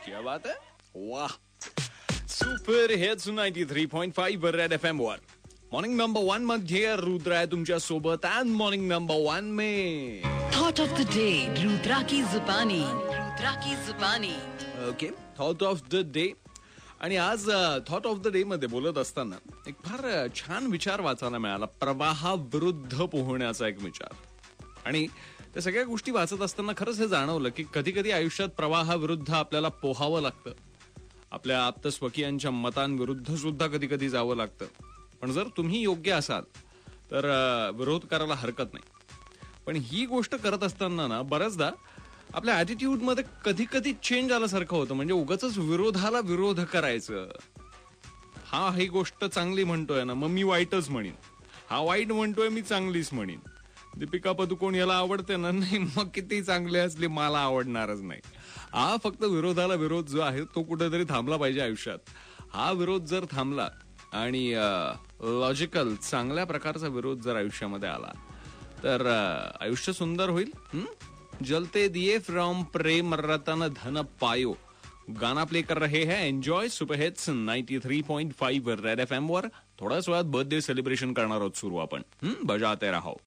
क्या बात है, वाह. सुपर हिट्स 93.5 रेड एफएम वर. मॉर्निंग नंबर 1 मध्ये रुद्र आहे तुमच्या सोबत. अँड मॉर्निंग नंबर 1 में thought of the day, Rudra की जुबानी. रुद्रा की जुबानी. Okay, thought of the day. आणि आज थॉट ऑफ द डे मध्ये बोलत असताना एक फार छान विचार वाचायला मिळाला. प्रवाहाविरुद्ध पोहण्याचा एक विचार. आणि त्या सगळ्या गोष्टी वाचत असताना खरंच हे जाणवलं की कधी कधी आयुष्यात प्रवाहाविरुद्ध आपल्याला पोहावं लागतं. आपल्या आप्तस्वकीयांच्या मतांविरुद्ध सुद्धा कधी कधी जावं लागतं. पण जर तुम्ही योग्य असाल तर विरोध करायला हरकत नाही. पण ही गोष्ट करत असताना ना बऱ्याचदा आपल्या ऍटिट्यूड मध्ये कधी कधी चेंज आल्यासारखं होतं. म्हणजे उगाचच विरोधाला विरोध करायचं. हा ही गोष्ट चांगली म्हणतोय ना, मग मी वाईटच म्हणीन. हा वाईट म्हणतोय, मी चांगलीच म्हणीन. दीपिका पदुकोण याला आवडते ना, नाही मग किती चांगले असले मला आवडणारच नाही. हा फक्त विरोधाला विरोध जो आहे तो कुठेतरी थांबला पाहिजे आयुष्यात. हा विरोध जर थांबला आणि लॉजिकल चांगल्या प्रकारचा विरोध जर आयुष्यामध्ये आला तर आयुष्य सुंदर होईल. जलते दिए फ्रॉम प्रेम रतन धन पायो गाना प्ले कर रहे हैं. Enjoy super hits 93.5 red FM वर. थोड्याच वेळात बर्थडे सेलिब्रेशन करणार आहोत सुरू आपण. बजाते राहो.